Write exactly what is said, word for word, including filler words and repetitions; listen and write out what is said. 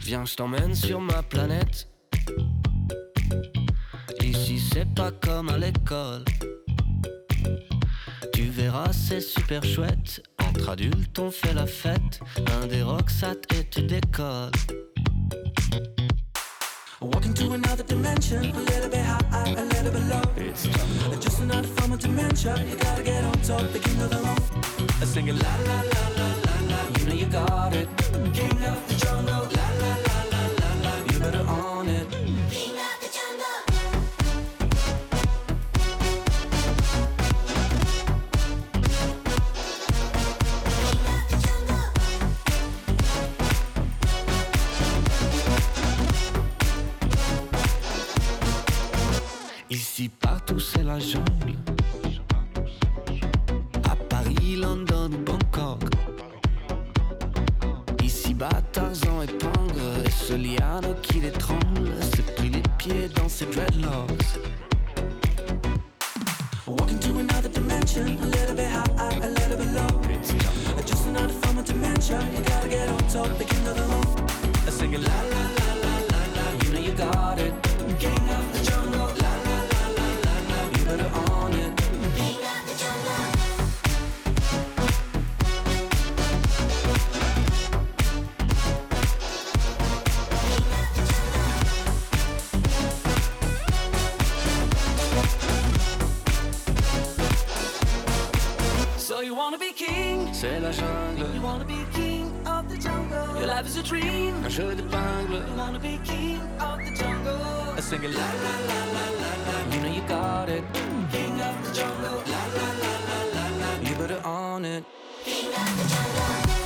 Viens, je t'emmène sur ma planète. Ici c'est pas comme à l'école. Tu verras c'est super chouette. Entre adultes on fait la fête. Un des rocksat et tu décolles. Walking to another dimension, a little bit high, a little bit low. It's jungle. Just another form of dementia. You gotta get on top, the king of the road. I sing it la la la la la la. You know you got it. King of the jungle. La la la la la la. You better own it. King of the jungle. Ici partout c'est la jungle. À Paris, London ou Bangkok. Ici bas Tarzan épingle. Et ce liano qui l'étrangle s'est pris les pieds dans ses dreadlocks. Walking to another dimension, a little bit high, a little bit low. It's jungle. Just another form of dementia. You gotta get on top, the king of the road. I sing it la la la la la la. You know you got it. King of the jungle. La la la la la la. You better own it. King of the jungle. So you wanna be king? C'est la jungle. You wanna be king of the jungle? Your life is a dream. Un jeu d'épingle. You wanna be king of the jungle? I sing it la la la la la la. You know you got it. King of the jungle. La la la la la la. You better own it. King of the jungle.